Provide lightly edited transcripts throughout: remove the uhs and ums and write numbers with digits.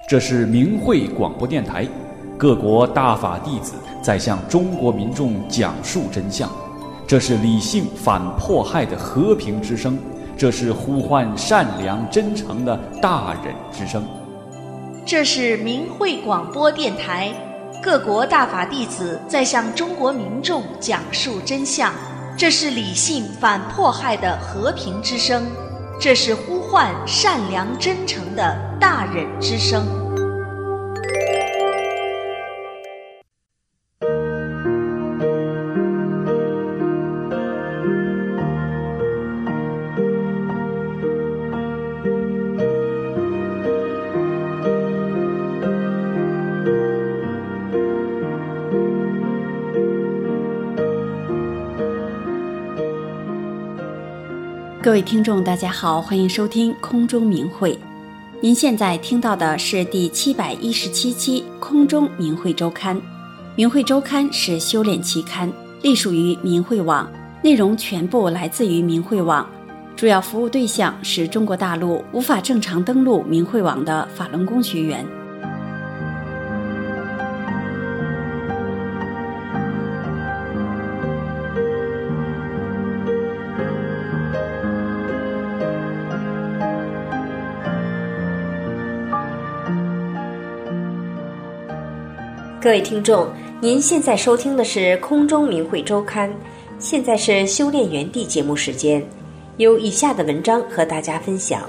这是明慧广播电台，各国大法弟子在向中国民众讲述真相。这是理性反迫害的和平之声，这是呼唤善良真诚的大忍之声。 这是明慧广播电台，各国大法弟子在向中国民众讲述真相。这是理性反迫害的和平之声，这是呼唤善良真诚的大忍之声。 各位听众大家好，欢迎收听空中明慧。您现在听到的是第717期空中明慧周刊。明慧周刊是修炼期刊，隶属于明慧网，内容全部来自于明慧网，主要服务对象是中国大陆无法正常登录明慧网的法轮功学员。 各位听众，您现在收听的是空中明慧周刊，现在是修炼园地节目时间，有以下的文章和大家分享。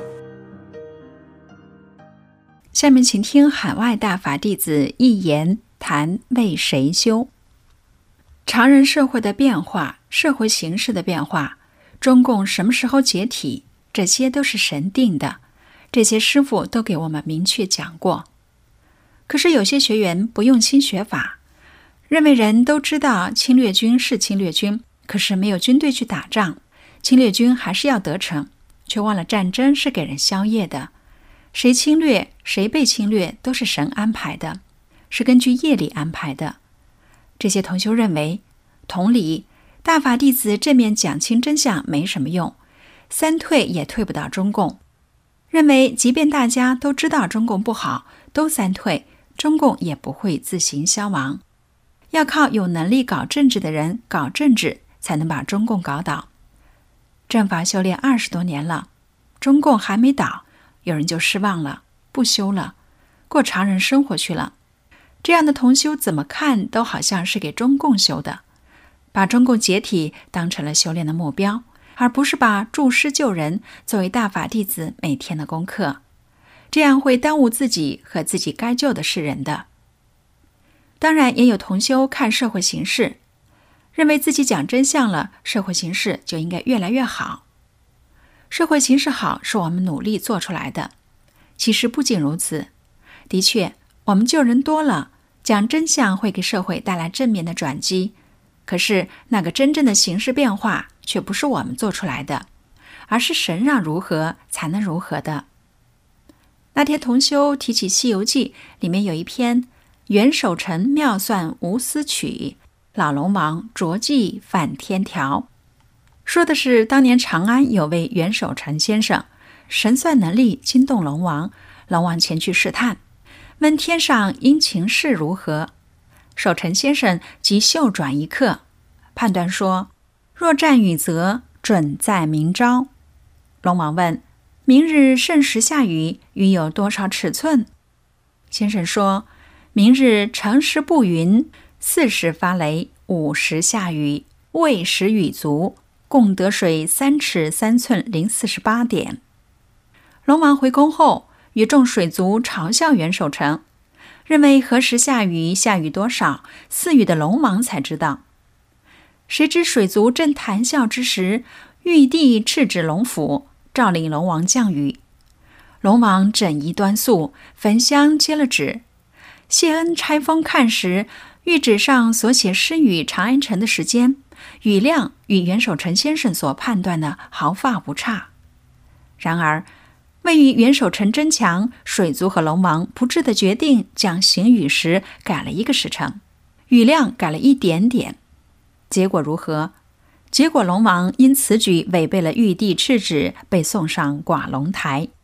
下面请听海外大法弟子一言谈为谁修。常人社会的变化，社会形势的变化，中共什么时候解体，这些都是神定的，这些师父都给我们明确讲过。可是有些学员不用心学法，认为人都知道侵略军是侵略军，可是没有军队去打仗，侵略军还是要得逞，却忘了战争是给人宵夜的，谁侵略谁被侵略都是神安排的，是根据业力安排的。这些同修认为，同理，大法弟子正面讲清真相没什么用，三退也退不到中共，认为即便大家都知道中共不好，都三退，中共也不会自行消亡，要靠有能力搞政治的人搞政治，才能把中共搞倒。正法修炼20多年了，中共还没倒，有人就失望了，不修了，过常人生活去了。这样的同修怎么看都好像是给中共修的，把中共解体当成了修炼的目标，而不是把助师救人作为大法弟子每天的功课，这样会耽误自己和自己该救的世人的。当然也有同修看社会形势，认为自己讲真相了，社会形势就应该越来越好。社会形势好是我们努力做出来的，其实不仅如此，的确我们救人多了，讲真相会给社会带来正面的转机，可是那个真正的形势变化却不是我们做出来的，而是神让如何才能如何的。那天同修提起《西游记》，里面有一篇袁守诚妙算无私曲，老龙王着计犯天条，说的是当年长安有位袁守诚先生，神算能力惊动龙王，龙王前去试探，问天上因情势如何，守诚先生即袖转一刻，判断说若战雨则准在明朝。龙王问明日甚时下雨，雨有多少尺寸？先生说明日辰时布云，4时发雷，5时下雨，未时雨足，共得水3尺3寸零48点。龙王回宫后，与众水族嘲笑袁守诚，认为何时下雨，下雨多少，赐予的龙王才知道。谁知水族正谈笑之时，玉帝敕旨龙府，诏令龙王降雨。龙王整仪端肃，焚香接了旨，谢恩拆封看时，谕旨上所写施雨长安城的时间，雨量与袁守诚先生所判断的毫发无差。然而为与袁守诚争强，水族和龙王不智的决定将行雨时改了1个时辰，雨量改了1点点。结果如何？结果龙王因此举违背了玉帝敕旨，被送上寡龙台。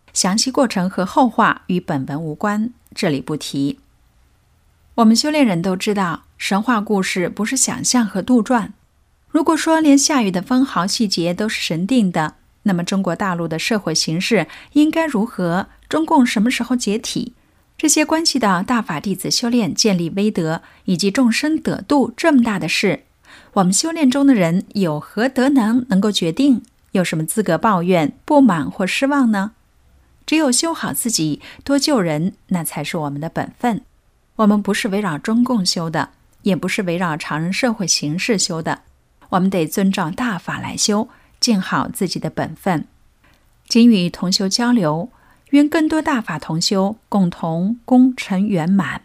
详细过程和后话与本文无关，这里不提。我们修炼人都知道，神话故事不是想象和杜撰。如果说连下雨的分毫细节都是神定的，那么中国大陆的社会形势应该如何？中共什么时候解体？这些关系到大法弟子修炼建立威德以及众生得度这么大的事，我们修炼中的人有何德能够决定？有什么资格抱怨、不满或失望呢？只有修好自己，多救人，那才是我们的本分。我们不是围绕中共修的，也不是围绕常人社会形势修的，我们得遵照大法来修，尽好自己的本分。仅与同修交流，愿更多大法同修共同功成圆满。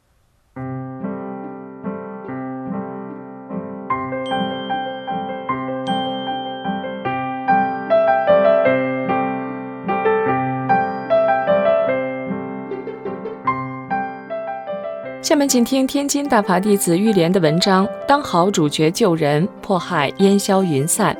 下面请听天津大法弟子玉莲的文章，当好主角救人，迫害烟消云散。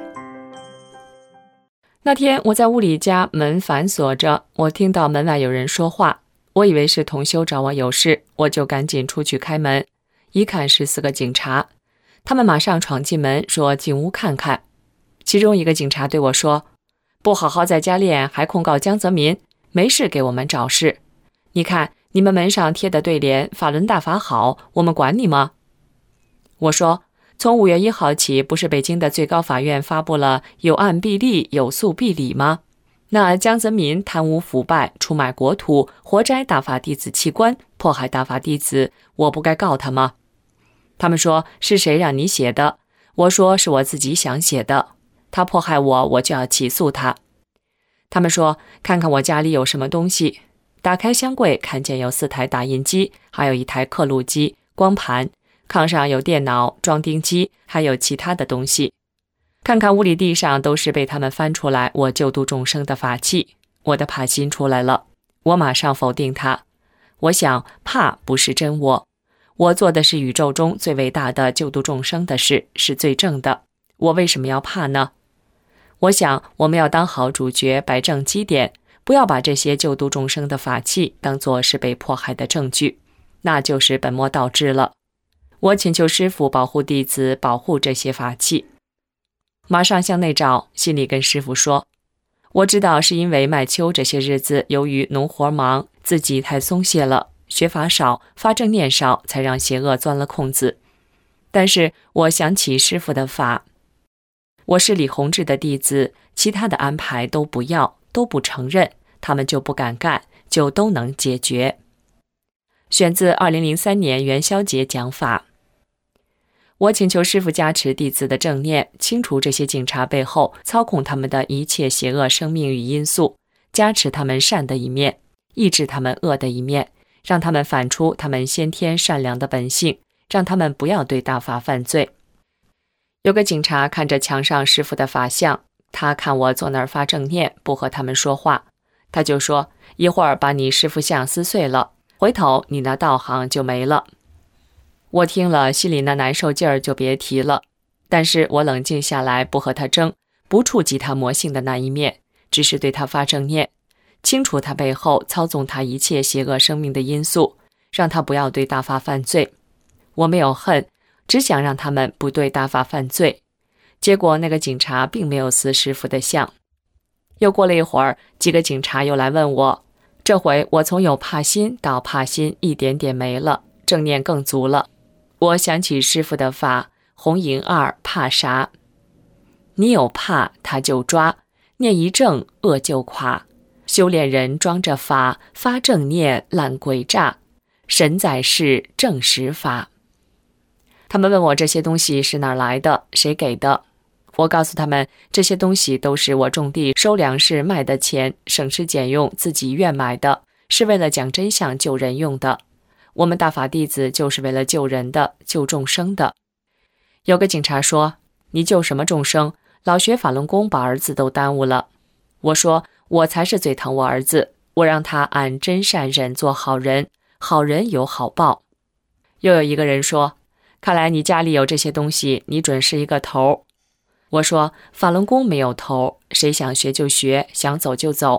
那天我在屋里家，门反锁着，我听到门外有人说话，我以为是同修找我有事，我就赶紧出去开门，一看是4个警察，他们马上闯进门，说进屋看看。其中一个警察对我说，不好好在家练，还控告江泽民，没事给我们找事。你看你们门上贴的对联，法轮大法好，我们管你吗？我说，从5月1号起，不是北京的最高法院发布了有案必立，有诉必理吗？那江泽民贪污腐败，出卖国土，活摘大法弟子器官，迫害大法弟子，我不该告他吗？他们说，是谁让你写的？我说，是我自己想写的。他迫害我，我就要起诉他。他们说，看看我家里有什么东西。打开箱柜，看见有4台打印机，还有1台刻录机、光盘，炕上有电脑、装订机，还有其他的东西。看看屋里地上都是被他们翻出来我救度众生的法器，我的怕心出来了。我马上否定它。我想，怕不是真我做的是宇宙中最伟大的救度众生的事，是最正的，我为什么要怕呢？我想，我们要当好主角，摆正基点，不要把这些救度众生的法器当作是被迫害的证据，那就是本末倒置了。我请求师父保护弟子，保护这些法器。马上向内找，心里跟师父说，我知道是因为麦秋这些日子由于农活忙，自己太松懈了，学法少，发正念少，才让邪恶钻了空子。但是我想起师父的法，我是李洪志的弟子，其他的安排都不要，都不承认，他们就不敢干，就都能解决。选自2003年元宵节讲法。我请求师父加持弟子的正念，清除这些警察背后操控他们的一切邪恶生命与因素，加持他们善的一面，抑制他们恶的一面，让他们反出他们先天善良的本性，让他们不要对大法犯罪。有个警察看着墙上师父的法像，他看我坐那儿发正念，不和他们说话，他就说，一会儿把你师父像撕碎了，回头你那道行就没了。我听了，心里那难受劲儿就别提了，但是我冷静下来，不和他争，不触及他魔性的那一面，只是对他发正念，清除他背后操纵他一切邪恶生命的因素，让他不要对大法犯罪。我没有恨，只想让他们不对大法犯罪。结果那个警察并没有撕师父的像。又过了一会儿，几个警察又来问我，这回我从有怕心到怕心一点点没了，正念更足了。我想起师父的法，红银二怕啥？你有怕他就抓，念一正恶就垮。修炼人装着法，发正念烂鬼诈，神在世正实法。他们问我这些东西是哪儿来的，谁给的？我告诉他们，这些东西都是我种地收粮食卖的钱，省吃俭用自己愿买的，是为了讲真相救人用的。我们大法弟子就是为了救人的，救众生的。有个警察说，你救什么众生？老学法轮功把儿子都耽误了。我说，我才是最疼我儿子，我让他按真善忍做好人，好人有好报。又有一个人说，看来你家里有这些东西，你准是一个头。我说，法轮功没有头，谁想学就学，想走就走。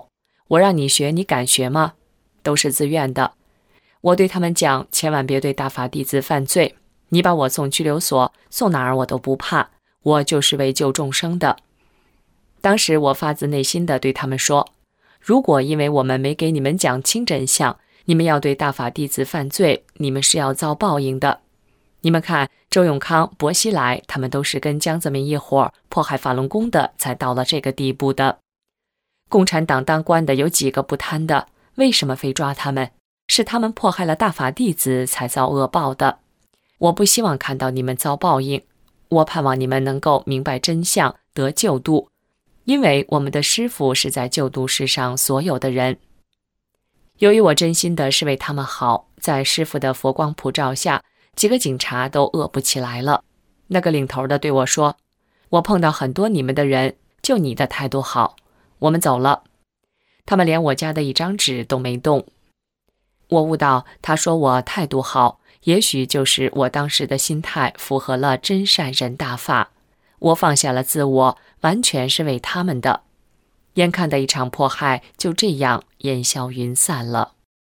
我让你学，你敢学吗？都是自愿的。我对他们讲，千万别对大法弟子犯罪，你把我送拘留所，送哪儿我都不怕，我就是为救众生的。当时我发自内心地对他们说，如果因为我们没给你们讲清真相，你们要对大法弟子犯罪，你们是要遭报应的。你们看，周永康、薄熙来，他们都是跟江泽民一伙迫害法轮功的，才到了这个地步的。共产党当官的有几个不贪的？为什么非抓他们？是他们迫害了大法弟子才遭恶报的。我不希望看到你们遭报应，我盼望你们能够明白真相，得救度，因为我们的师父是在救度世上所有的人。由于我真心的是为他们好，在师父的佛光普照下，几个警察都饿不起来了。那个领头的对我说，我碰到很多你们的人，就你的态度好，我们走了。他们连我家的一张纸都没动。我悟到他说我态度好，也许就是我当时的心态符合了真善人大法，我放下了自我，完全是为他们的。眼看的一场迫害就这样烟消云散了。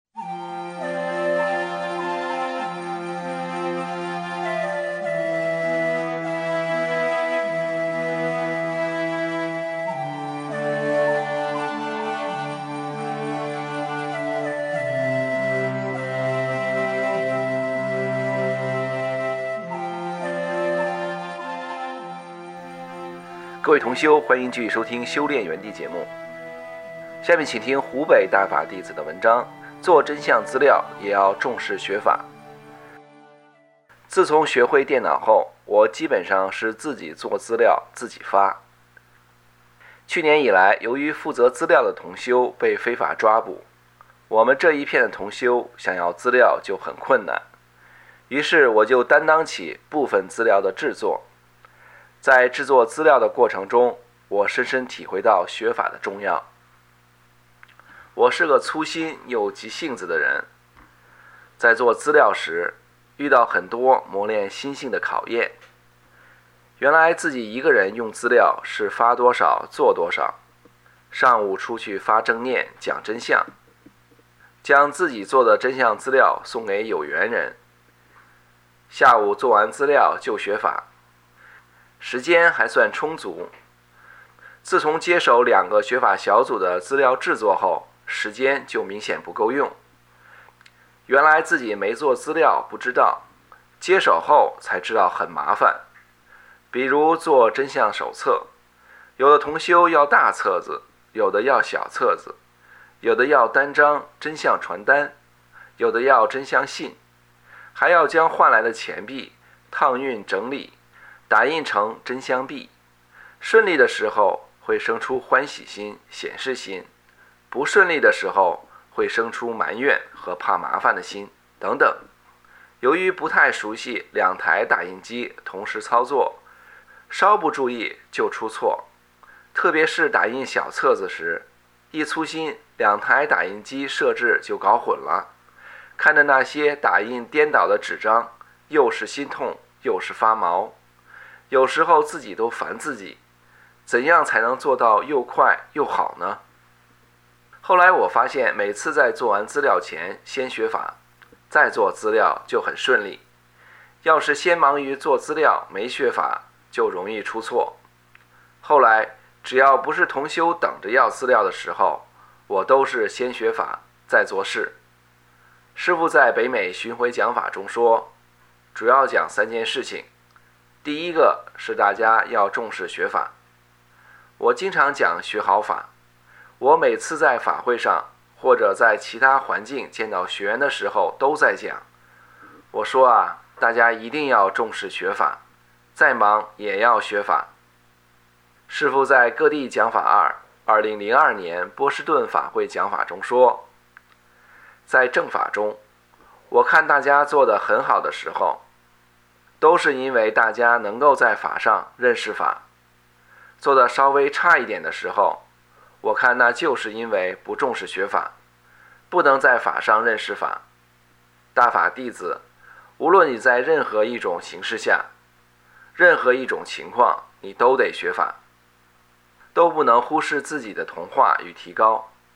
各位同修，欢迎继续收听修炼园地节目。下面请听湖北大法弟子的文章，做真相资料也要重视学法。自从学会电脑后，我基本上是自己做资料自己发。去年以来，由于负责资料的同修被非法抓捕，我们这一片的同修想要资料就很困难，于是我就担当起部分资料的制作。在制作资料的过程中，我深深体会到学法的重要。我是个粗心又急性子的人，在做资料时遇到很多磨练心性的考验。原来自己一个人用资料是发多少做多少，上午出去发正念讲真相，将自己做的真相资料送给有缘人，下午做完资料就学法，时间还算充足。自从接手2个学法小组的资料制作后，时间就明显不够用。原来自己没做资料不知道，接手后才知道很麻烦。比如做真相手册，有的同修要大册子，有的要小册子，有的要单张真相传单，有的要真相信，还要将换来的钱币烫熨整理，打印成真相币。顺利的时候会生出欢喜心、显示心，不顺利的时候会生出埋怨和怕麻烦的心等等。由于不太熟悉2台打印机同时操作，稍不注意就出错。特别是打印小册子时，一粗心2台打印机设置就搞混了。看着那些打印颠倒的纸张，又是心痛又是发毛。有时候自己都烦自己，怎样才能做到又快又好呢？后来我发现，每次在做完资料前先学法，再做资料就很顺利。要是先忙于做资料没学法，就容易出错。后来只要不是同修等着要资料的时候，我都是先学法再做事。师父在北美巡回讲法中说，主要讲3件事情。第一个是大家要重视学法。我经常讲学好法，我每次在法会上或者在其他环境见到学员的时候都在讲。我说啊，大家一定要重视学法，再忙也要学法。师父在各地讲法2002年波士顿法会讲法中说，在正法中，我看大家做得很好的时候，都是因为大家能够在法上认识法。做得稍微差一点的时候，我看那就是因为不重视学法，不能在法上认识法。大法弟子，无论你在任何一种形势下，任何一种情况，你都得学法，都不能忽视自己的同化与提高。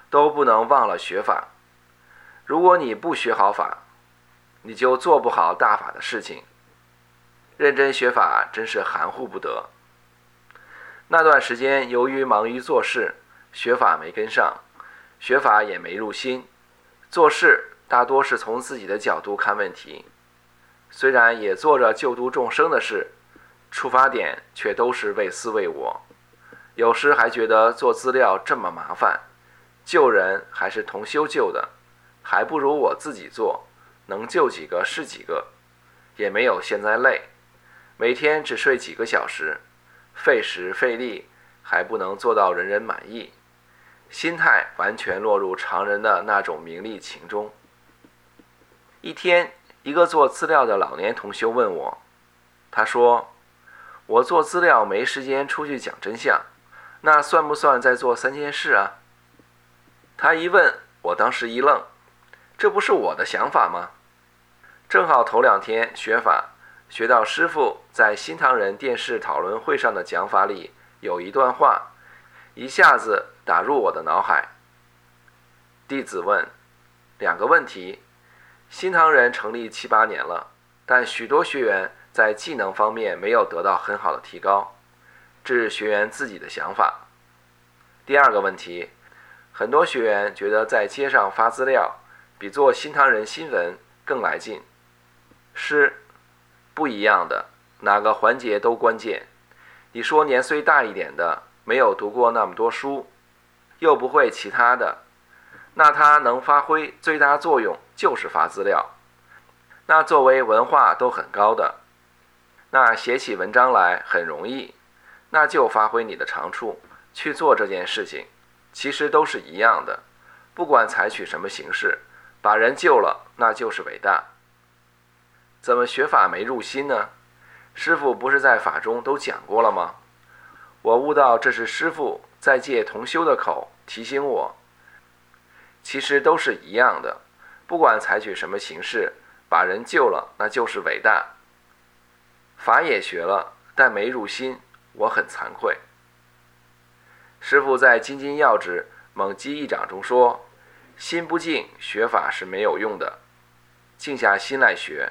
都不能忘了学法。如果你不学好法，你就做不好大法的事情。认真学法真是含糊不得。那段时间由于忙于做事，学法没跟上，学法也没入心，做事大多是从自己的角度看问题，虽然也做着救度众生的事，出发点却都是为私为我。有时还觉得做资料这么麻烦，救人还是同修救的，还不如我自己做，能救几个是几个，也没有现在累，每天只睡几个小时，费时费力，还不能做到人人满意，心态完全落入常人的那种名利情中。一天，一个做资料的老年同修问我，他说，我做资料没时间出去讲真相，那算不算在做3件事啊？他一问，我当时一愣，这不是我的想法吗？正好头2天学法，学到师父在新唐人电视讨论会上的讲法里有一段话，一下子打入我的脑海。弟子问2个问题，新唐人成立7、8年了，但许多学员在技能方面没有得到很好的提高，这是学员自己的想法。第2个问题，很多学员觉得在街上发资料比做新唐人新闻更来劲。是不一样的，哪个环节都关键。你说年岁大一点的，没有读过那么多书，又不会其他的，那他能发挥最大作用就是发资料。那作为文化都很高的，那写起文章来很容易，那就发挥你的长处去做这件事情，其实都是一样的，不管采取什么形式，把人救了，那就是伟大。怎么学法没入心呢？师父不是在法中都讲过了吗？我悟到这是师父在借同修的口提醒我，其实都是一样的，不管采取什么形式，把人救了，那就是伟大。法也学了，但没入心，我很惭愧。师父在《金金要旨蒙基一掌》中说，心不静，学法是没有用的，静下心来学。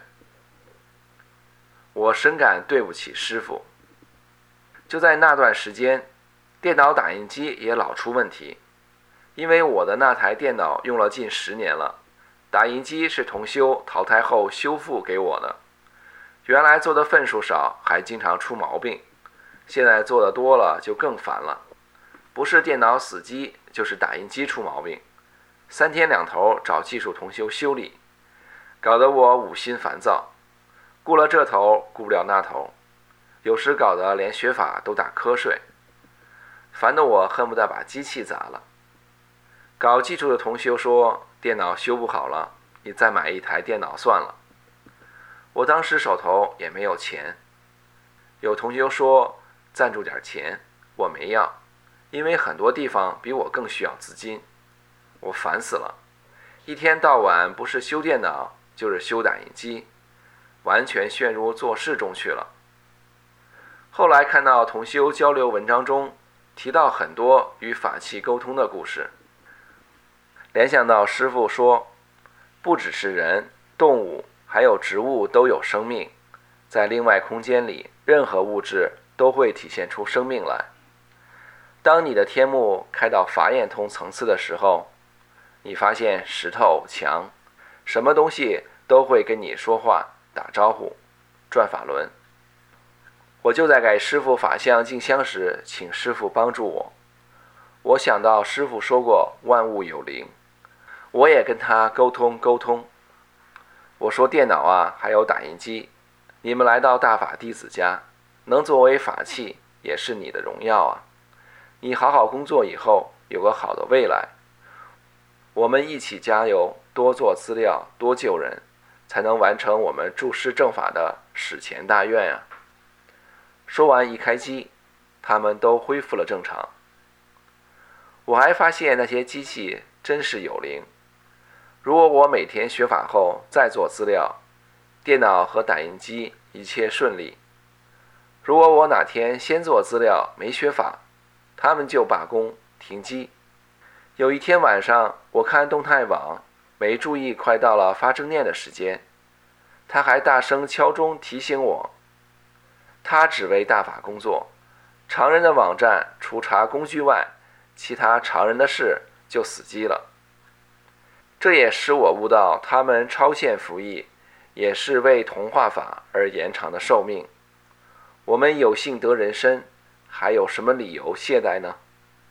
我深感对不起师父。就在那段时间，电脑打印机也老出问题，因为我的那台电脑用了近10年了，打印机是同修淘汰后修复给我的，原来做的份数少，还经常出毛病，现在做的多了就更烦了，不是电脑死机，就是打印机出毛病，3天2头找技术同修修理，搞得我5心烦躁，顾了这头顾不了那头，有时搞得连学法都打瞌睡，烦得我恨不得把机器砸了。搞技术的同修说，电脑修不好了，你再买一台电脑算了。我当时手头也没有钱，有同修说赞助点钱，我没要，因为很多地方比我更需要资金。我烦死了，一天到晚不是修电脑就是修打印机，完全陷入做事中去了。后来看到同修交流文章中提到很多与法器沟通的故事，联想到师父说，不只是人、动物，还有植物都有生命，在另外空间里，任何物质都会体现出生命来。当你的天目开到法眼通层次的时候，你发现石头、墙，什么东西都会跟你说话、打招呼、转法轮。我就在给师父法相进香时，请师父帮助我。我想到师父说过万物有灵，我也跟他沟通。我说电脑啊，还有打印机，你们来到大法弟子家，能作为法器，也是你的荣耀啊。你好好工作以后，有个好的未来。我们一起加油，多做资料，多救人，才能完成我们助师正法的史前大愿啊。说完一开机，他们都恢复了正常。我还发现那些机器真是有灵。如果我每天学法后再做资料，电脑和打印机一切顺利。如果我哪天先做资料没学法，他们就罢工停机， 有一天晚上，我看动态网，没注意快到了发正念的时间，他还大声敲钟提醒我。他只为大法工作，常人的网站除查工具外，其他常人的事就死机了。这也使我悟到他们超限服役，也是为同化法而延长的寿命。我们有幸得人身，还有什么理由懈怠呢？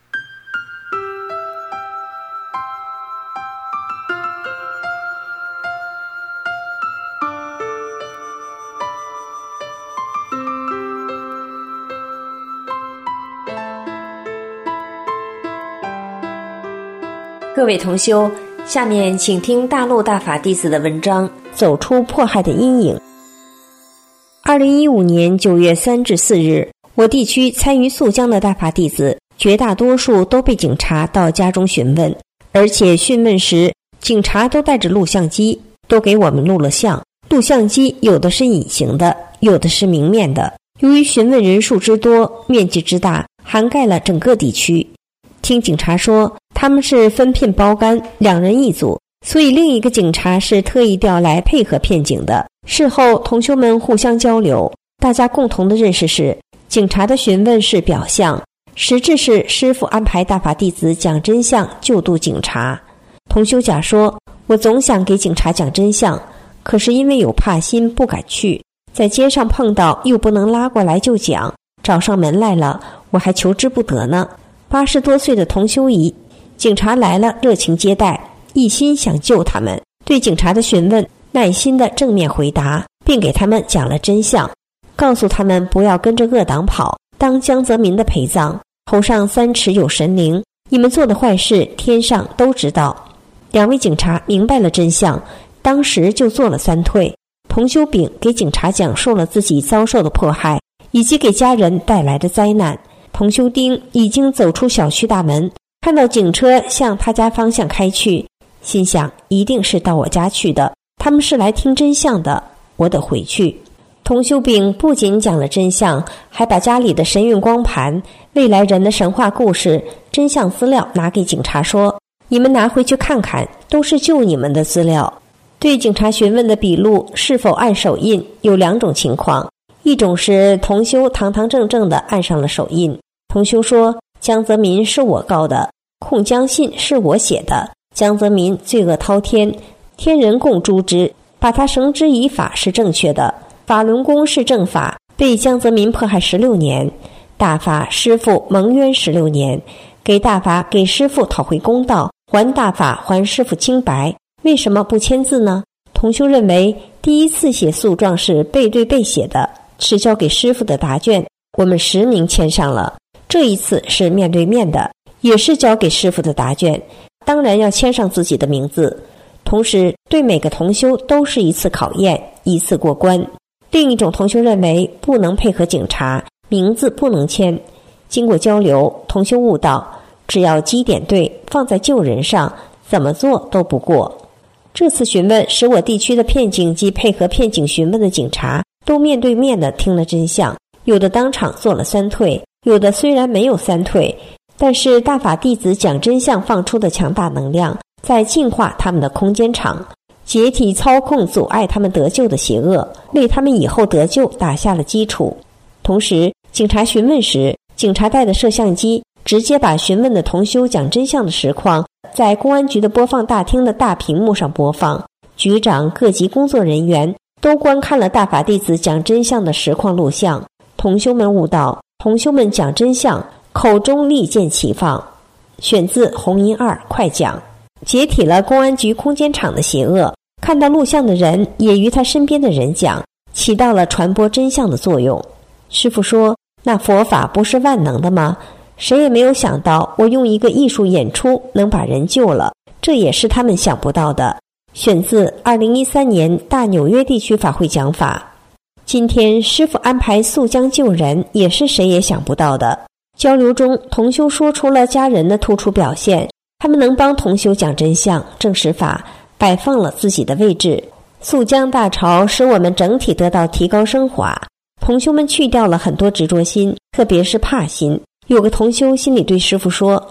各位同修，下面请听大陆大法弟子的文章《走出迫害的阴影》。2015年9月3至4日，我地区参与肃江的大法弟子，绝大多数都被警察到家中询问，而且讯问时，警察都带着录像机，都给我们录了像。录像机有的是隐形的，有的是明面的。由于询问人数之多，面积之大，涵盖了整个地区。听警察说，他们是分聘包干，2人一组，所以另一个警察是特意调来配合骗警的。事后同修们互相交流，大家共同的认识是，警察的询问是表象，实质是师父安排大法弟子讲真相，救度警察。同修甲说，我总想给警察讲真相，可是因为有怕心不敢去，在街上碰到又不能拉过来就讲，找上门来了我还求之不得呢。80多岁的同修姨，警察来了热情接待，一心想救他们，对警察的询问耐心的正面回答，并给他们讲了真相，告诉他们不要跟着恶党跑，当江泽民的陪葬，头上3尺有神灵，你们做的坏事天上都知道。2位警察明白了真相，当时就做了3退。同修丙给警察讲述了自己遭受的迫害以及给家人带来的灾难。同修丁已经走出小区大门，看到警车向他家方向开去，心想一定是到我家去的，他们是来听真相的，我得回去。同修丙不仅讲了真相，还把家里的神韵光盘、未来人的神话故事、真相资料拿给警察说，你们拿回去看看，都是救你们的资料。对警察询问的笔录是否按手印有2种情况，一种是同修堂堂正正地按上了手印，同修说江泽民是我告的，控江信是我写的，江泽民罪恶滔天，天人共诛之，把他绳之以法是正确的，法轮功是正法，被江泽民迫害16年，大法师父蒙冤16年，给大法给师父讨回公道，还大法还师父清白，为什么不签字呢？同修认为第一次写诉状是背对背写的，是交给师父的答卷，我们实名签上了。这一次是面对面的，也是交给师父的答卷，当然要签上自己的名字。同时对每个同修都是一次考验，一次过关。另一种同修认为不能配合警察，名字不能签。经过交流，同修悟道，只要基点对，放在救人上，怎么做都不过。这次询问使我地区的骗警及配合骗警询问的警察都面对面的听了真相，有的当场做了3退，有的虽然没有3退，但是大法弟子讲真相放出的强大能量在净化他们的空间场，解体操控阻碍他们得救的邪恶，为他们以后得救打下了基础。同时警察询问时，警察带的摄像机直接把询问的同修讲真相的实况在公安局的播放大厅的大屏幕上播放，局长各级工作人员都观看了大法弟子讲真相的实况录像。同修们悟道，同修们讲真相，口中利剑齐放。选自红银2快讲，解体了公安局空间场的邪恶，看到录像的人也与他身边的人讲，起到了传播真相的作用。师父说，那佛法不是万能的吗？谁也没有想到我用一个艺术演出能把人救了，这也是他们想不到的。选自2013年大纽约地区法会讲法。今天师父安排肃江救人，也是谁也想不到的。交流中，同修说出了家人的突出表现，他们能帮同修讲真相、证实法，摆放了自己的位置。肃江大潮使我们整体得到提高升华，同修们去掉了很多执着心，特别是怕心。有个同修心里对师父说，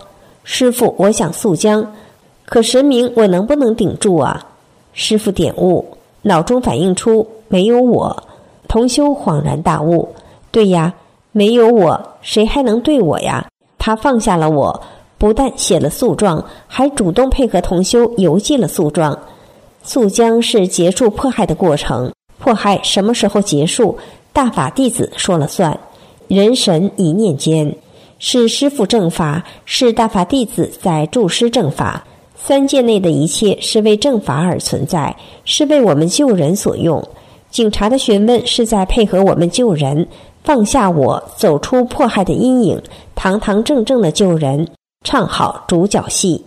师父，我想速将，可神明我能不能顶住啊？师父点悟，脑中反映出没有我。同修恍然大悟，对呀，没有我，谁还能对我呀？他放下了我，不但写了诉状，还主动配合同修邮寄了诉状。速将是结束迫害的过程，迫害什么时候结束，大法弟子说了算。人神一念间，是师父正法，是大法弟子在助师正法。三界内的一切是为正法而存在，是为我们救人所用。警察的询问是在配合我们救人，放下我，走出迫害的阴影，堂堂正正的救人，唱好主角戏。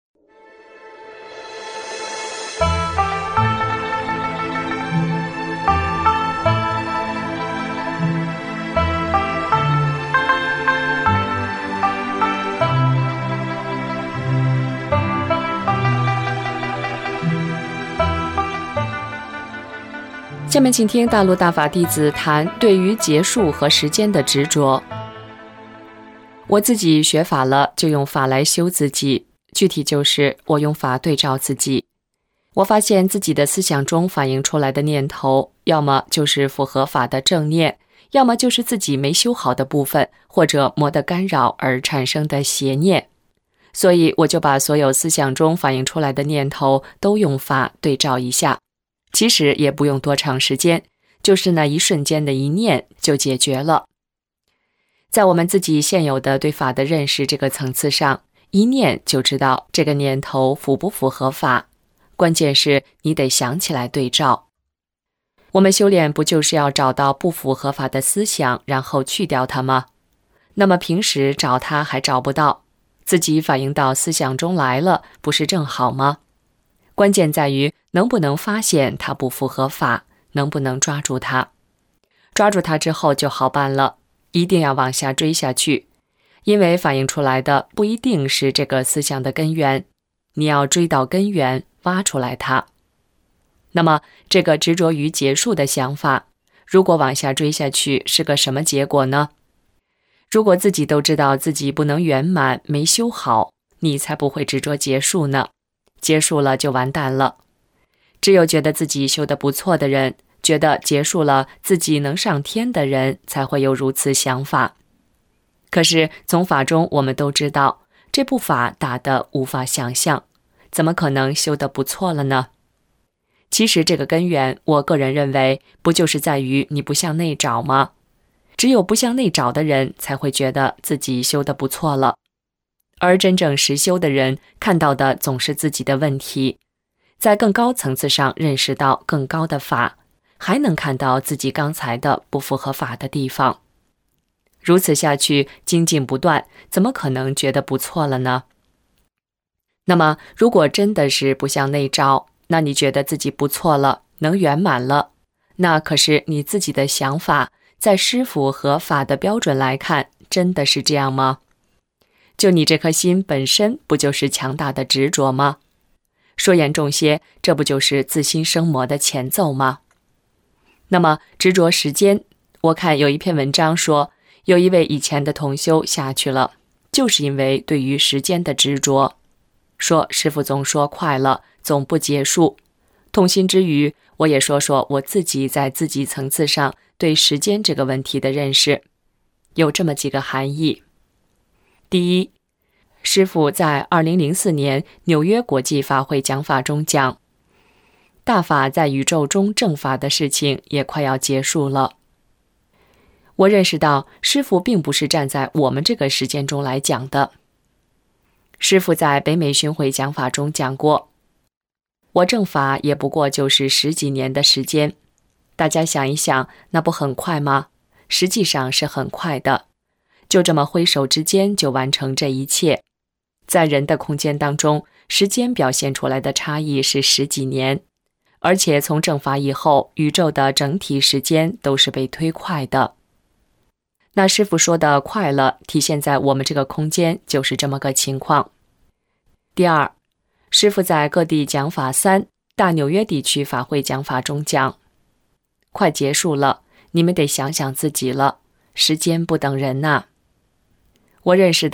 下面请听大陆大法弟子谈对于结束和时间的执着。我自己学法了，就用法来修自己，具体就是我用法对照自己。我发现自己的思想中反映出来的念头，要么就是符合法的正念，要么就是自己没修好的部分，或者魔的干扰而产生的邪念。所以我就把所有思想中反映出来的念头都用法对照一下。其实也不用多长时间，就是那一瞬间的一念就解决了。在我们自己现有的对法的认识这个层次上，一念就知道这个念头符不符合法，关键是你得想起来对照。我们修炼不就是要找到不符合法的思想，然后去掉它吗？那么平时找它还找不到，自己反映到思想中来了，不是正好吗？关键在于能不能发现它不符合法，能不能抓住它。抓住它之后就好办了，一定要往下追下去，因为反映出来的不一定是这个思想的根源，你要追到根源，挖出来它。那么这个执着于结束的想法，如果往下追下去是个什么结果呢？如果自己都知道自己不能圆满，没修好，你才不会执着结束呢。结束了就完蛋了。只有觉得自己修得不错的人，觉得结束了自己能上天的人，才会有如此想法。可是从法中我们都知道，这部法大得无法想象，怎么可能修得不错了呢？其实这个根源，我个人认为，不就是在于你不向内找吗？只有不向内找的人，才会觉得自己修得不错了。而真正实修的人，看到的总是自己的问题，在更高层次上认识到更高的法，还能看到自己刚才的不符合法的地方。如此下去，精进不断，怎么可能觉得不错了呢？那么，如果真的是不向内照，那你觉得自己不错了，能圆满了，那可是你自己的想法，在师父和法的标准来看，真的是这样吗？就你这颗心本身不就是强大的执着吗？说严重些，这不就是自心生魔的前奏吗？那么执着时间，我看有一篇文章说，有一位以前的同修下去了，就是因为对于时间的执着，说师父总说快了，总不结束。痛心之余，我也说说我自己在自己层次上对时间这个问题的认识，有这么几个含义。第一，师父在2004年纽约国际法会讲法中讲，大法在宇宙中正法的事情也快要结束了。我认识到师父并不是站在我们这个时间中来讲的。师父在北美巡回讲法中讲过，我正法也不过就是10几年的时间，大家想一想，那不很快吗？实际上是很快的，就这么挥手之间就完成这一切。在人的空间当中，时间表现出来的差异是10几年，而且从正法以后，宇宙的整体时间都是被推快的。那师父说的快了，体现在我们这个空间就是这么个情况。第二，师父在各地讲法3大纽约地区法会讲法中讲，快结束了，你们得想想自己了，时间不等人呐。我认识到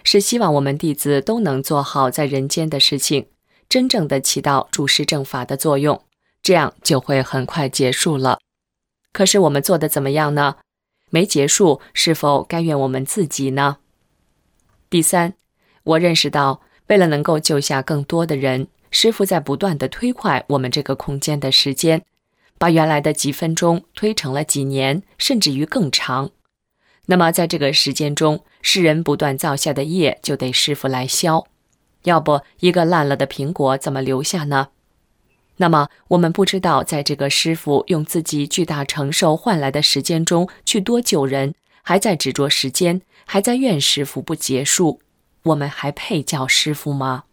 是希望我们弟子都能做好在人间的事情，真正的起到主施正法的作用，这样就会很快结束了。可是我们做得怎么样呢？没结束，是否该怨我们自己呢？第三，我认识到，为了能够救下更多的人，师父在不断地推快我们这个空间的时间，把原来的几分钟推成了几年，甚至于更长。那么在这个时间中，世人不断造下的业就得师父来消，要不一个烂了的苹果怎么留下呢？那么我们不知道在这个师父用自己巨大承受换来的时间中去多救人，还在执着时间，还在怨师父不结束，我们还配叫师父吗？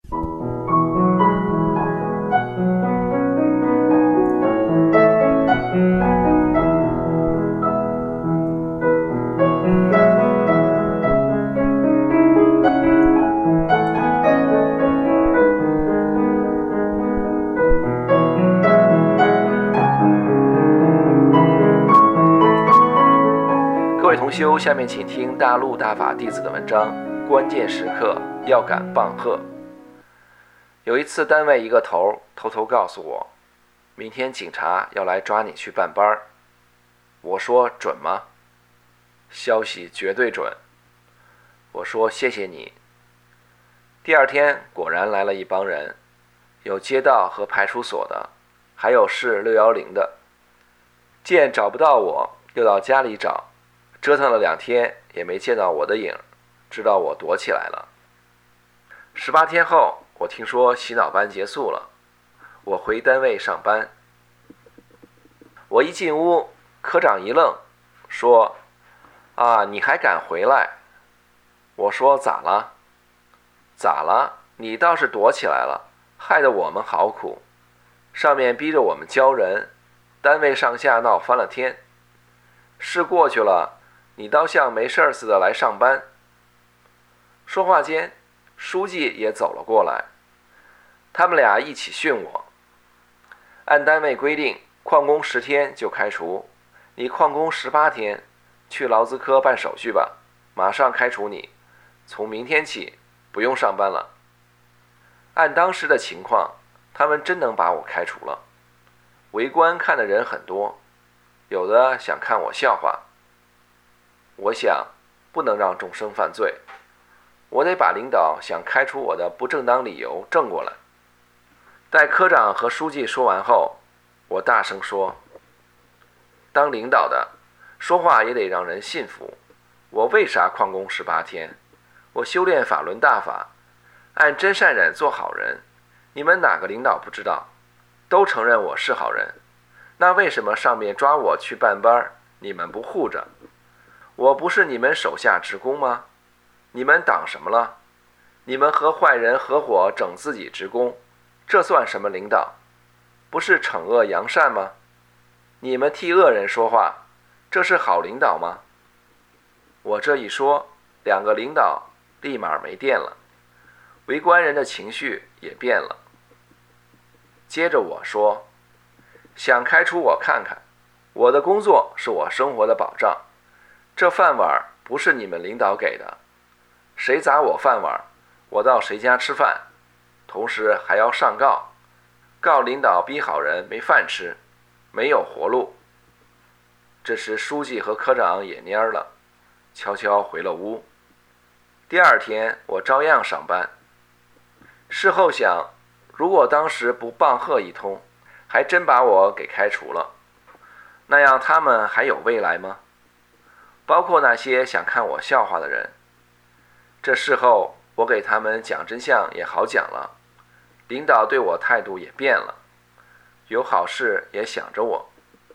各位同修，下面请听大陆大法弟子的文章，关键时刻要敢棒喝。有一次单位一个头偷偷告诉我，明天警察要来抓你去办班。我说准吗？消息绝对准。我说谢谢你。第二天果然来了一帮人，有街道和派出所的，还有市610的。见找不到我，又到家里找，折腾了2天也没见到我的影，知道我躲起来了。18天后，我听说洗脑班结束了，我回单位上班。我一进屋，科长一愣，说：“啊，你还敢回来？”我说：“咋了？”“咋了？你倒是躲起来了，害得我们好苦。上面逼着我们教人，单位上下闹翻了天。事过去了，你倒像没事似的来上班。”说话间，书记也走了过来，他们俩一起训我。按单位规定，旷工10天就开除，你旷工18天，去劳资科办手续吧，马上开除你，从明天起不用上班了。按当时的情况，他们真能把我开除了。围观看的人很多，有的想看我笑话。我想，不能让众生犯罪，我得把领导想开除我的不正当理由正过来。待科长和书记说完后，我大声说：“当领导的，说话也得让人信服。我为啥旷工18天？我修炼法轮大法，按真善忍做好人。你们哪个领导不知道？都承认我是好人。那为什么上面抓我去办班，你们不护着？我不是你们手下职工吗？你们挡什么了？你们和坏人合伙整自己职工，这算什么领导？不是惩恶扬善吗？你们替恶人说话，这是好领导吗？”我这一说，2个领导立马没电了，围观人的情绪也变了。接着我说：“想开除我看看，我的工作是我生活的保障，这饭碗不是你们领导给的，谁砸我饭碗，我到谁家吃饭，同时还要上告，告领导逼好人没饭吃，没有活路。”这时书记和科长也蔫了，悄悄回了屋。第二天我照样上班。事后想，如果当时不棒喝一通，还真把我给开除了，那样他们还有未来吗？包括那些想看我笑话的人。这事后我给他们讲真相也好讲了，领导对我态度也变了，有好事也想着我。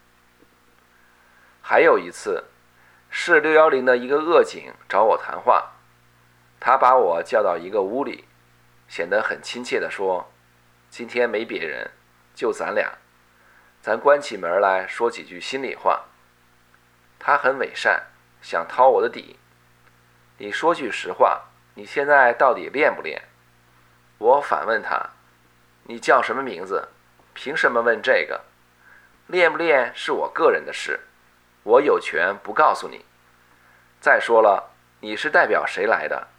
还有一次，市610的一个恶警找我谈话，他把我叫到一个屋里，显得很亲切地说：“今天没别人，就咱俩，咱关起门来说几句心里话。”他很伪善，想掏我的底。你说句实话，你现在到底练不练？我反问他：“你叫什么名字？凭什么问这个？练不练是我个人的事，我有权不告诉你。再说了，你是代表谁来的？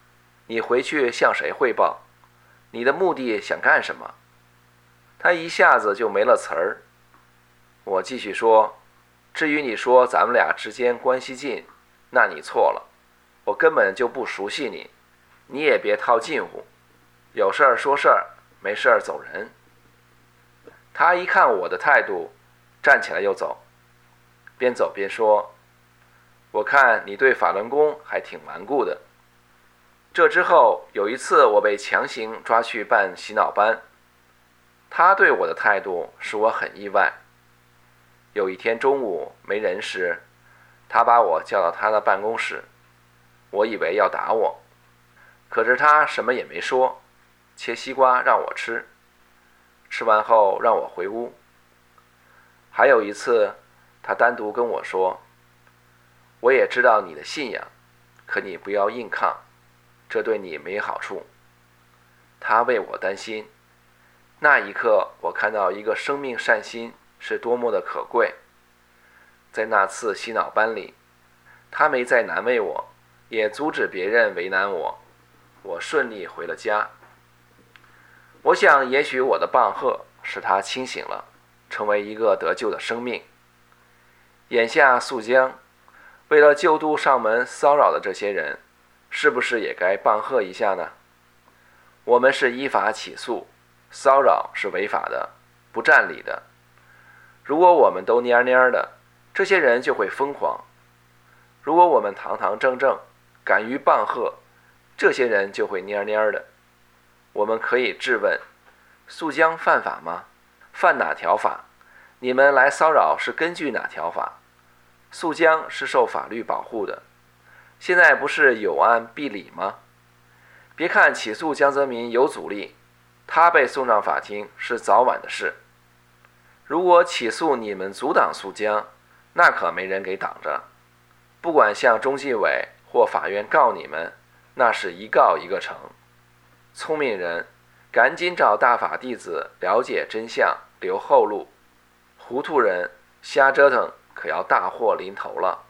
你回去向谁汇报？你的目的想干什么？他一下子就没了词儿。我继续说，至于你说咱们俩之间关系近，那你错了，我根本就不熟悉你，你也别套近乎，有事儿说事儿，没事儿走人。他一看我的态度，站起来又走，边走边说，我看你对法轮功还挺顽固的。这之后有一次我被强行抓去办洗脑班，他对我的态度使我很意外。有一天中午没人时，他把我叫到他的办公室，我以为要打我，可是他什么也没说，切西瓜让我吃，吃完后让我回屋。还有一次，他单独跟我说，我也知道你的信仰，可你不要硬抗，这对你没好处。他为我担心。那一刻，我看到一个生命善心是多么的可贵。在那次洗脑班里，他没再难为我，也阻止别人为难我，我顺利回了家。我想也许我的棒喝使他清醒了，成为一个得救的生命。眼下肃江为了救度上门骚扰的这些人，是不是也该棒喝一下呢？我们是依法起诉，骚扰是违法的，不占理的。如果我们都蔫蔫的，这些人就会疯狂；如果我们堂堂正正，敢于棒喝，这些人就会蔫蔫的。我们可以质问，肃江犯法吗？犯哪条法？你们来骚扰是根据哪条法？肃江是受法律保护的，现在不是有案必理吗？别看起诉江泽民有阻力，他被送上法庭是早晚的事。如果起诉你们阻挡肃江，那可没人给挡着。不管向中纪委或法院告你们，那是一告一个成。聪明人赶紧找大法弟子了解真相，留后路。糊涂人瞎折腾，可要大祸临头了。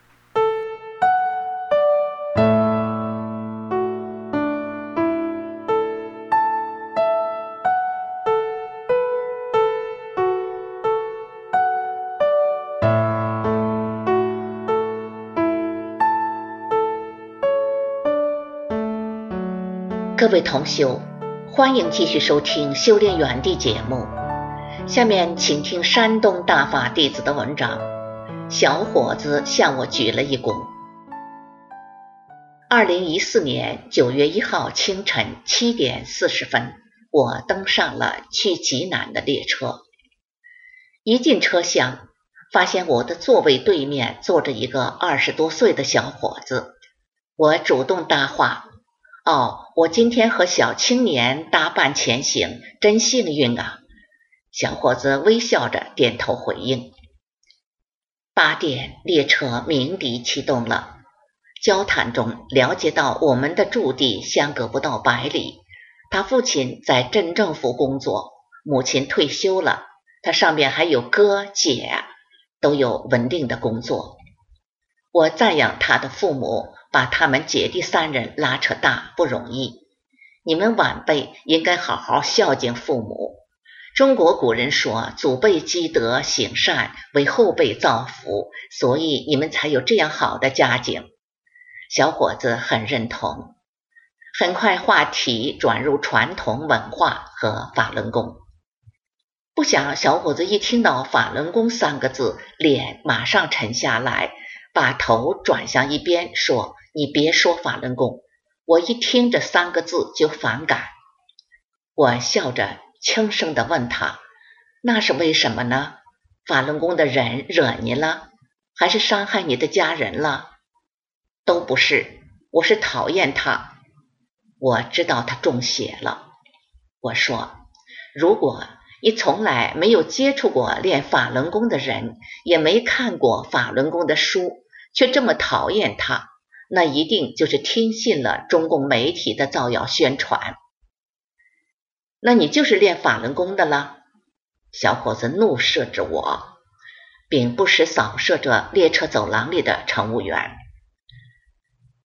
各位同修，欢迎继续收听修炼园地节目。下面请听山东大法弟子的文章。小伙子向我鞠了一躬。2014年9月1号清晨7点40分，我登上了去济南的列车。一进车厢，发现我的座位对面坐着一个20多岁的小伙子。我主动搭话，我今天和小青年搭伴前行，真幸运啊。小伙子微笑着点头回应。8点，列车鸣笛启动了。交谈中了解到我们的驻地相隔不到100里，他父亲在镇政府工作，母亲退休了，他上面还有哥姐，都有稳定的工作。我赞扬他的父母把他们姐弟3人拉扯大不容易，你们晚辈应该好好孝敬父母。中国古人说，祖辈积德行善，为后辈造福，所以你们才有这样好的家境。小伙子很认同。很快话题转入传统文化和法轮功。不想小伙子一听到法轮功3个字，脸马上沉下来，把头转向一边说，你别说法轮功，我一听这3个字就反感。我笑着轻声地问他，那是为什么呢？法轮功的人惹你了，还是伤害你的家人了？都不是，我是讨厌他。我知道他中邪了。我说，如果你从来没有接触过练法轮功的人，也没看过法轮功的书，却这么讨厌他，那一定就是听信了中共媒体的造谣宣传。那你就是练法轮功的了？小伙子怒视着我，并不时扫射着列车走廊里的乘务员。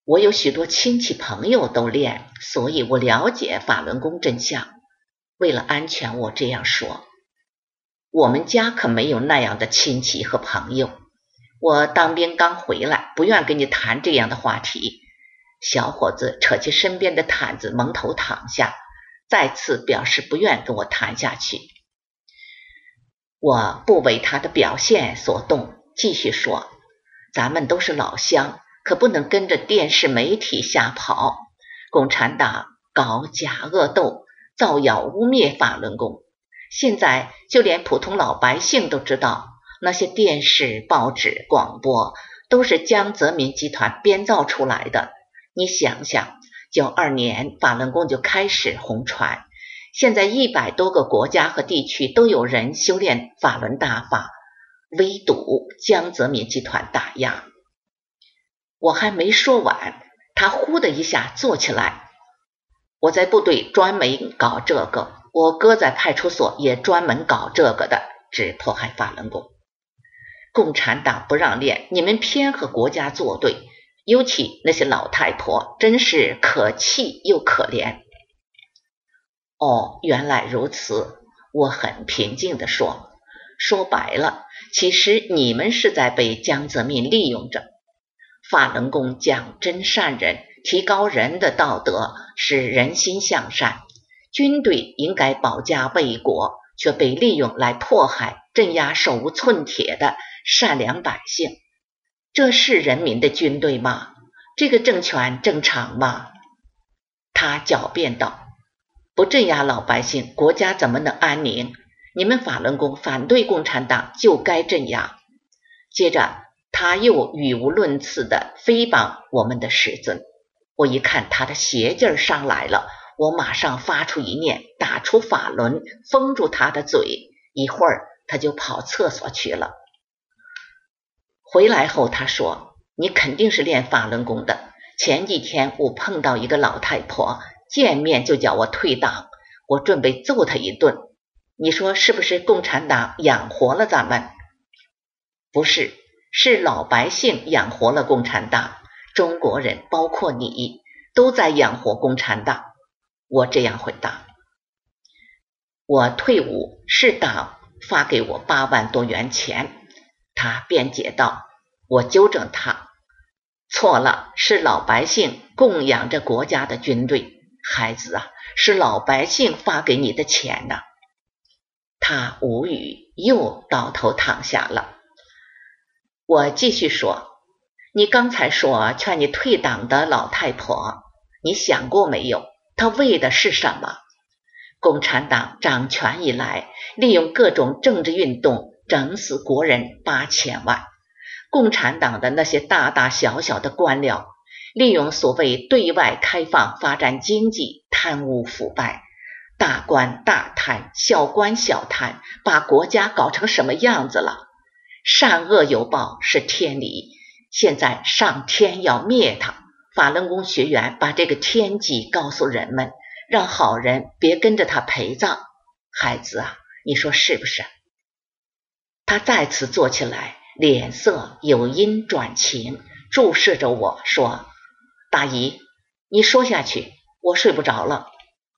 我有许多亲戚朋友都练，所以我了解法轮功真相。为了安全，我这样说。我们家可没有那样的亲戚和朋友。我当兵刚回来，不愿跟你谈这样的话题。小伙子扯起身边的毯子，蒙头躺下，再次表示不愿跟我谈下去。我不为他的表现所动，继续说，咱们都是老乡，可不能跟着电视媒体瞎跑。共产党搞假恶斗，造谣污蔑法轮功。现在就连普通老百姓都知道，那些电视、报纸、广播都是江泽民集团编造出来的。你想想，92年法轮功就开始红传，现在100多个国家和地区都有人修炼法轮大法，围堵江泽民集团打压。我还没说完，他呼的一下坐起来。我在部队专门搞这个，我哥在派出所也专门搞这个的，只迫害法轮功。共产党不让练，你们偏和国家作对，尤其那些老太婆，真是可气又可怜。哦，原来如此，我很平静地说。说白了，其实你们是在被江泽民利用着。法轮功讲真善人，提高人的道德，使人心向善。军队应该保家卫国，却被利用来迫害、镇压手无寸铁的善良百姓。这是人民的军队吗？这个政权正常吗？他狡辩道，不镇压老百姓，国家怎么能安宁？你们法轮功反对共产党，就该镇压。接着他又语无伦次地诽谤我们的师尊。我一看他的邪劲儿上来了，我马上发出一念，打出法轮，封住他的嘴。一会儿他就跑厕所去了。回来后他说，你肯定是练法轮功的。前几天我碰到一个老太婆，见面就叫我退党，我准备揍她一顿。你说是不是共产党养活了咱们？不是，是老百姓养活了共产党。中国人包括你都在养活共产党。我这样回答。我退伍是党发给我8万多元钱。他辩解道。我纠正他，错了，是老百姓供养着国家的军队。孩子啊，是老百姓发给你的钱呐。他无语，又倒头躺下了。我继续说，你刚才说劝你退党的老太婆，你想过没有，她为的是什么？共产党掌权以来，利用各种政治运动整死国人8000万。共产党的那些大大小小的官僚，利用所谓对外开放发展经济，贪污腐败，大官大贪，小官小贪，把国家搞成什么样子了？善恶有报是天理，现在上天要灭他。法轮功学员把这个天机告诉人们，让好人别跟着他陪葬。孩子啊，你说是不是？他再次坐起来，脸色由阴转晴，注视着我说，大姨，你说下去，我睡不着了。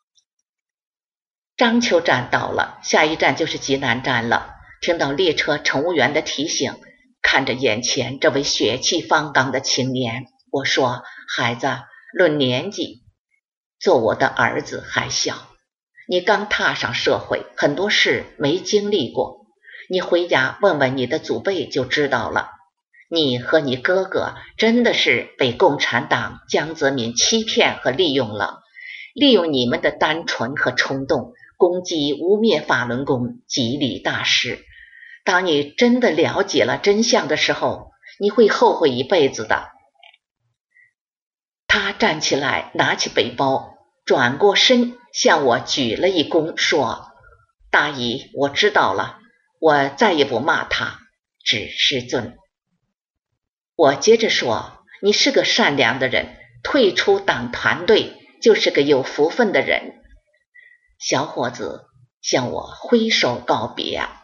章丘站到了，下一站就是济南站了。听到列车乘务员的提醒，看着眼前这位血气方刚的青年，我说，孩子，论年纪，做我的儿子还小，你刚踏上社会，很多事没经历过，你回家问问你的祖辈就知道了。你和你哥哥真的是被共产党江泽民欺骗和利用了，利用你们的单纯和冲动，攻击污蔑法轮功，极力大师。当你真的了解了真相的时候，你会后悔一辈子的。他站起来，拿起背包，转过身向我举了一躬，说，大姨，我知道了，我再也不骂他，指师尊。我接着说，你是个善良的人，退出党团队就是个有福分的人。小伙子向我挥手告别啊。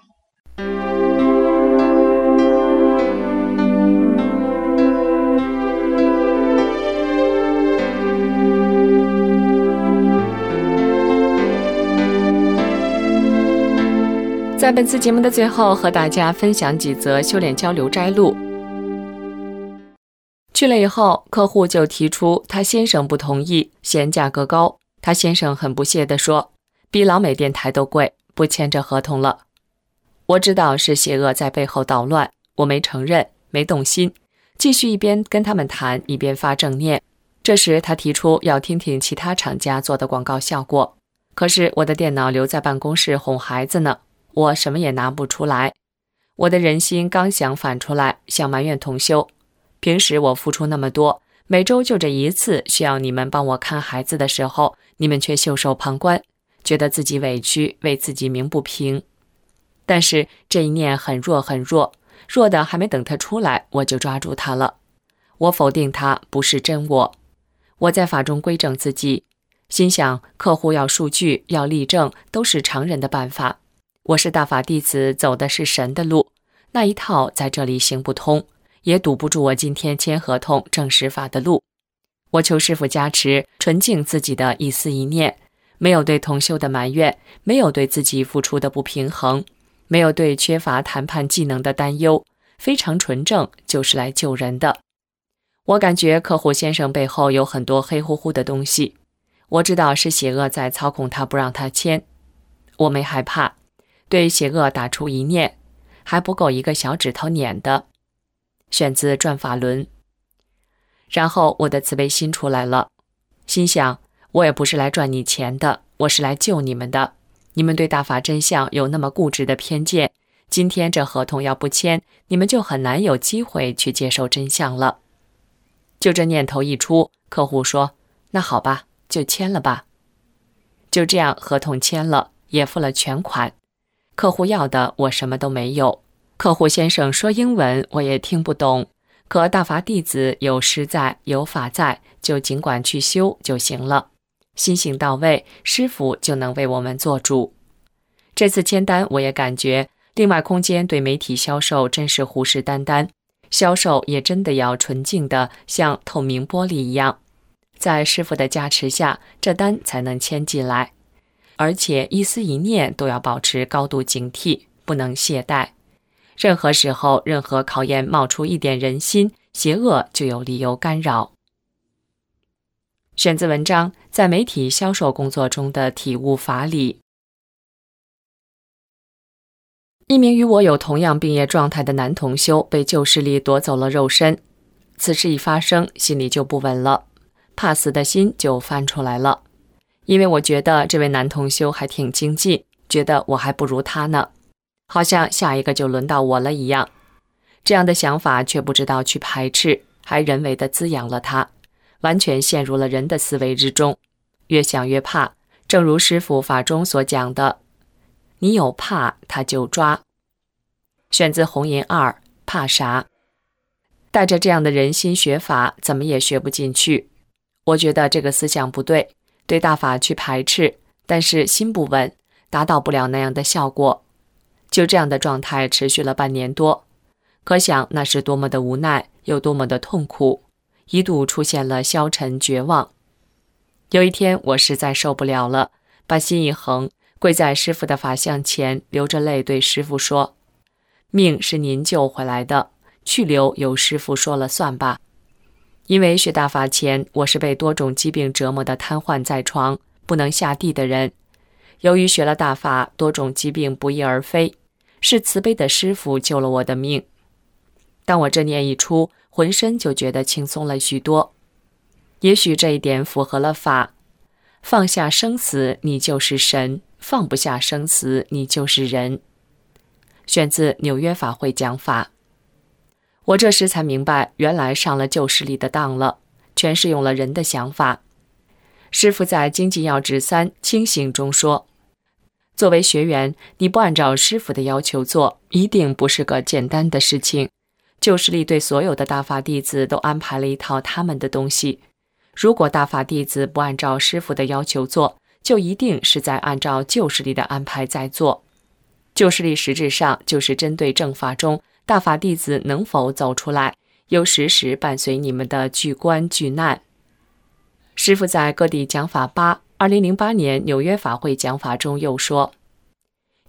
在本次节目的最后，和大家分享几则修炼交流摘录。去了以后，客户就提出他先生不同意，嫌价格高。他先生很不屑地说，比老美电台都贵，不签这合同了。我知道是邪恶在背后捣乱，我没承认，没动心，继续一边跟他们谈，一边发正念。这时他提出要听听其他厂家做的广告效果，可是我的电脑留在办公室哄孩子呢，我什么也拿不出来。我的人心刚想反出来，想埋怨同修，平时我付出那么多，每周就这一次需要你们帮我看孩子的时候，你们却袖手旁观，觉得自己委屈，为自己鸣不平。但是这一念很弱很弱，弱的还没等他出来，我就抓住他了。我否定他，不是真我。我在法中规正自己，心想客户要数据，要例证，都是常人的办法。我是大法弟子，走的是神的路，那一套在这里行不通，也堵不住我今天签合同证实法的路。我求师父加持，纯净自己的一丝一念，没有对同修的埋怨，没有对自己付出的不平衡，没有对缺乏谈判技能的担忧，非常纯正，就是来救人的。我感觉客户先生背后有很多黑乎乎的东西，我知道是邪恶在操控他，不让他签。我没害怕，对邪恶打出一念，还不够一个小指头捻的。选自转法轮。然后我的慈悲心出来了，心想我也不是来赚你钱的，我是来救你们的。你们对大法真相有那么固执的偏见，今天这合同要不签，你们就很难有机会去接受真相了。就这念头一出，客户说那好吧，就签了吧。就这样合同签了，也付了全款。客户要的我什么都没有，客户先生说英文我也听不懂，可大法弟子有师在，有法在，就尽管去修就行了。心性到位，师父就能为我们做主。这次签单我也感觉另外空间对媒体销售真是虎视眈眈，销售也真的要纯净的像透明玻璃一样，在师父的加持下，这单才能签进来。而且一丝一念都要保持高度警惕，不能懈怠。任何时候，任何考验冒出一点人心，邪恶就有理由干扰。选自文章《在媒体销售工作中的体悟法理》。一名与我有同样病业状态的男同修被旧势力夺走了肉身，此事一发生，心里就不稳了，怕死的心就翻出来了。因为我觉得这位男同修还挺精进，觉得我还不如他呢，好像下一个就轮到我了一样。这样的想法却不知道去排斥，还人为地滋养了他，完全陷入了人的思维之中，越想越怕。正如师父法中所讲的，你有怕他就抓。选自红银2，怕啥？带着这样的人心学法，怎么也学不进去。我觉得这个思想不对，对大法去排斥，但是心不稳，达到不了那样的效果。就这样的状态持续了半年多，可想那是多么的无奈，又多么的痛苦，一度出现了消沉绝望。有一天我实在受不了了，把心一横，跪在师父的法像前，流着泪对师父说，命是您救回来的，去留由师父说了算吧。因为学大法前，我是被多种疾病折磨的瘫痪在床，不能下地的人。由于学了大法，多种疾病不翼而飞，是慈悲的师父救了我的命。当我这念一出，浑身就觉得轻松了许多。也许这一点符合了法，放下生死，你就是神；放不下生死，你就是人。选自纽约法会讲法。我这时才明白，原来上了旧势力的当了，全是用了人的想法。师父在《经济要旨3清醒》中说，作为学员，你不按照师父的要求做，一定不是个简单的事情。旧势力对所有的大法弟子都安排了一套他们的东西，如果大法弟子不按照师父的要求做，就一定是在按照旧势力的安排在做。旧势力实质上就是针对正法中大法弟子能否走出来，又时时伴随你们的巨关巨难。师父在各地讲法8 2008年纽约法会讲法中又说，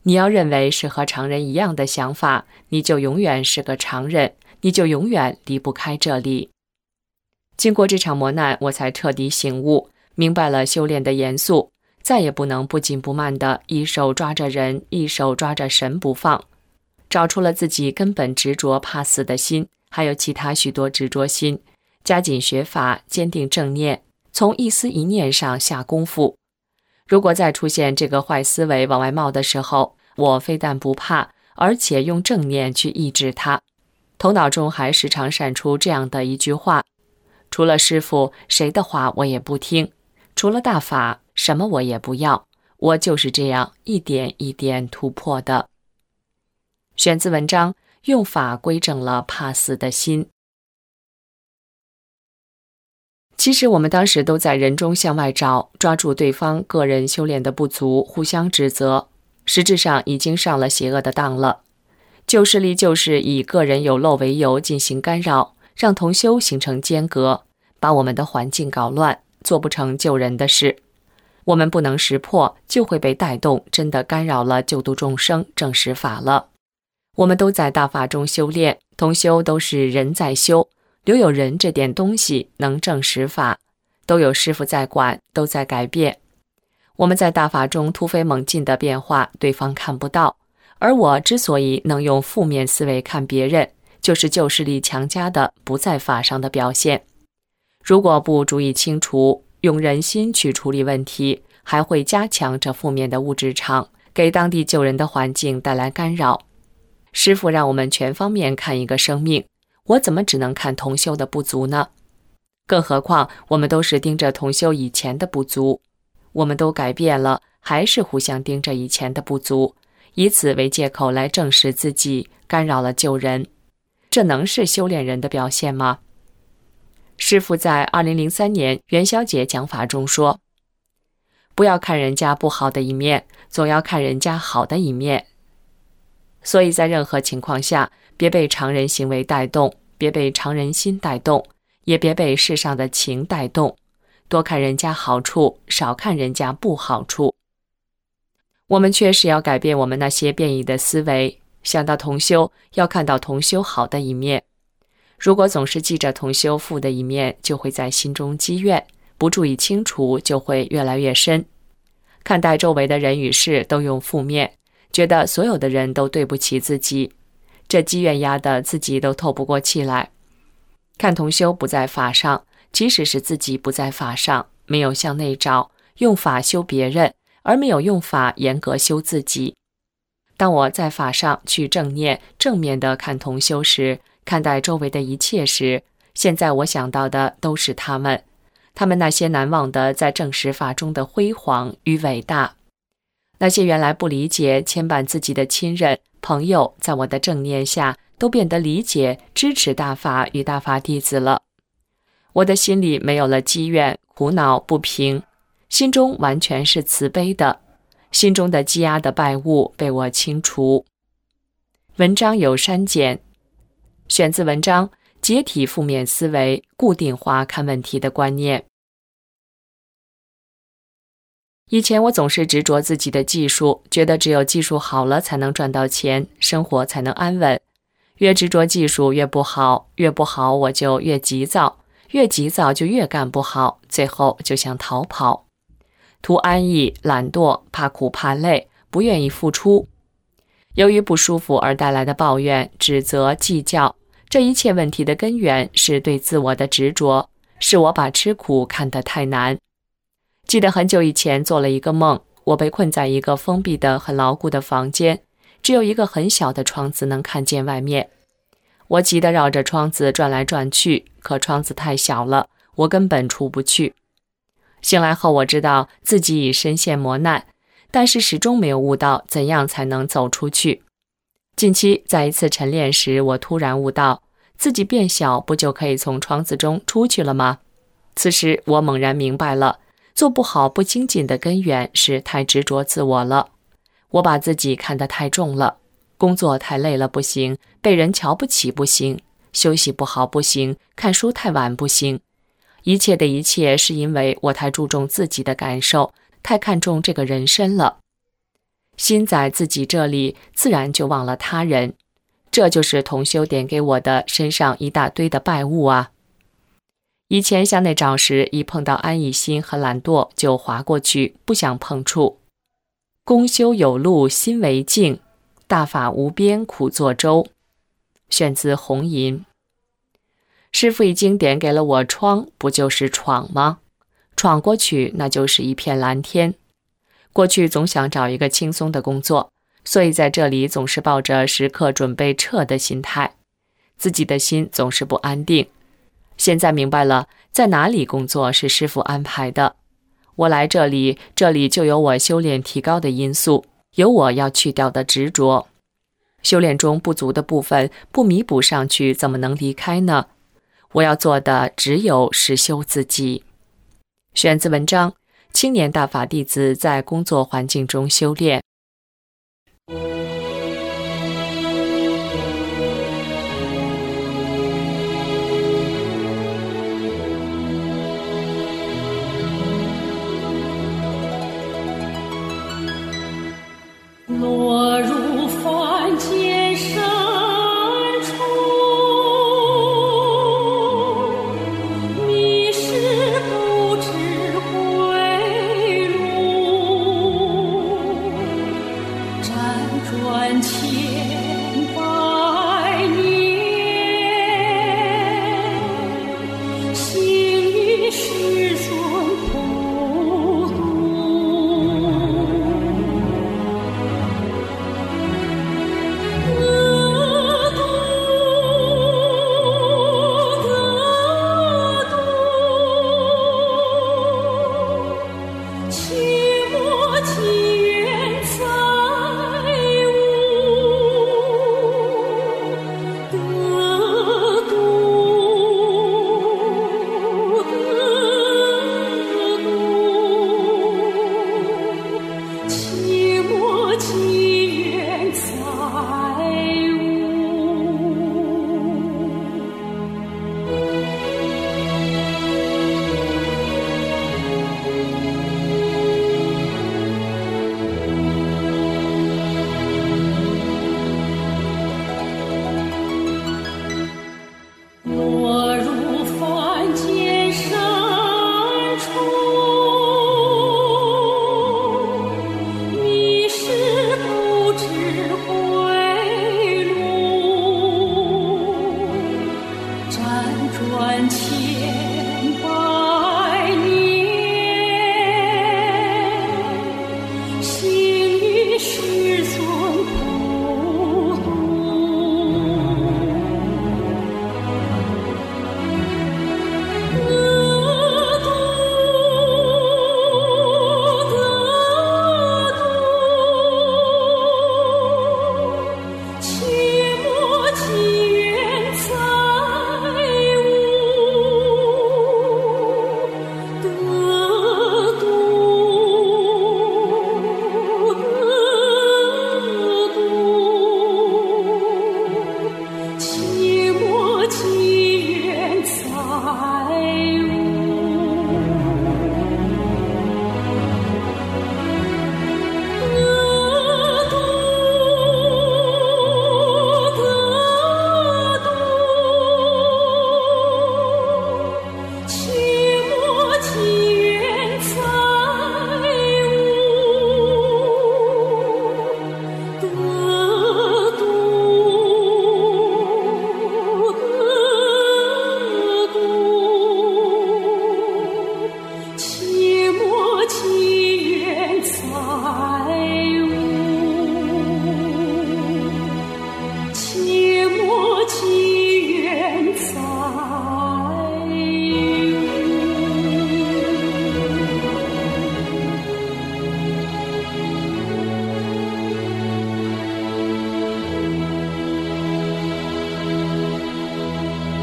你要认为是和常人一样的想法，你就永远是个常人，你就永远离不开这里。经过这场磨难，我才彻底醒悟，明白了修炼的严肃，再也不能不紧不慢地一手抓着人，一手抓着神不放，找出了自己根本执着怕死的心，还有其他许多执着心，加紧学法，坚定正念，从一思一念上下功夫。如果再出现这个坏思维往外冒的时候，我非但不怕，而且用正念去抑制它。头脑中还时常闪出这样的一句话：除了师父，谁的话我也不听；除了大法，什么我也不要。我就是这样一点一点突破的。选自文章《用法归正了怕死的心》。其实我们当时都在人中向外找，抓住对方个人修炼的不足，互相指责，实质上已经上了邪恶的当了。旧势力就是以个人有漏为由进行干扰，让同修形成间隔，把我们的环境搞乱，做不成救人的事。我们不能识破，就会被带动，真的干扰了救度众生，证实法了。我们都在大法中修炼，同修都是人在修，留有人这点东西能证实法，都有师父在管，都在改变。我们在大法中突飞猛进的变化，对方看不到，而我之所以能用负面思维看别人，就是旧势力强加的不在法上的表现。如果不逐一清除，用人心去处理问题，还会加强这负面的物质场，给当地救人的环境带来干扰。师父让我们全方面看一个生命，我怎么只能看同修的不足呢？更何况我们都是盯着同修以前的不足，我们都改变了，还是互相盯着以前的不足，以此为借口来证实自己，干扰了救人。这能是修炼人的表现吗？师父在2003年元宵节讲法中说，不要看人家不好的一面，总要看人家好的一面。所以在任何情况下，别被常人行为带动，别被常人心带动，也别被世上的情带动，多看人家好处，少看人家不好处。我们确实要改变我们那些变异的思维，想到同修，要看到同修好的一面。如果总是记着同修负的一面，就会在心中积怨，不注意清除，就会越来越深。看待周围的人与事都用负面，觉得所有的人都对不起自己，这积怨压得自己都透不过气来。看同修不在法上，其实是自己不在法上，没有向内找，用法修别人，而没有用法严格修自己。当我在法上去正念，正面的看同修时，看待周围的一切时，现在我想到的都是他们那些难忘的在正实法中的辉煌与伟大。那些原来不理解牵绊自己的亲人朋友，在我的正念下都变得理解支持大法与大法弟子了。我的心里没有了积怨苦恼不平，心中完全是慈悲的，心中的积压的败物被我清除。文章有删减，选自文章《解体负面思维，固定化看问题的观念》。以前我总是执着自己的技术，觉得只有技术好了才能赚到钱，生活才能安稳。越执着技术越不好，越不好我就越急躁，越急躁就越干不好，最后就想逃跑。图安逸、懒惰、怕苦怕累，不愿意付出。由于不舒服而带来的抱怨、指责、计较，这一切问题的根源是对自我的执着，是我把吃苦看得太难。记得很久以前做了一个梦，我被困在一个封闭的很牢固的房间，只有一个很小的窗子能看见外面。我急得绕着窗子转来转去，可窗子太小了，我根本出不去。醒来后我知道自己已深陷磨难，但是始终没有悟到怎样才能走出去。近期在一次晨练时，我突然悟到自己变小不就可以从窗子中出去了吗？此时我猛然明白了，做不好不精进的根源是太执着自我了。我把自己看得太重了，工作太累了不行，被人瞧不起不行，休息不好不行，看书太晚不行。一切的一切是因为我太注重自己的感受，太看重这个人身了。 心在自己这里，自然就忘了他人。这就是同修点给我的身上一大堆的败物啊！以前向内找时，一碰到安逸心和懒惰就划过去，不想碰触。公修有路心为镜，大法无边苦作舟。选自红银。师父已经点给了我窗，不就是闯吗？闯过去，那就是一片蓝天。过去总想找一个轻松的工作，所以在这里总是抱着时刻准备撤的心态，自己的心总是不安定。现在明白了，在哪里工作是师父安排的。我来这里，这里就有我修炼提高的因素，有我要去掉的执着。修炼中不足的部分不弥补上去，怎么能离开呢？我要做的只有实修自己。选自文章：青年大法弟子在工作环境中修炼。 落入凡间深处，迷失不知归路，辗转千百年，行于世尊普度。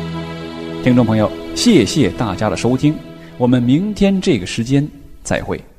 听众朋友，谢谢大家的收听，我们明天这个时间再会。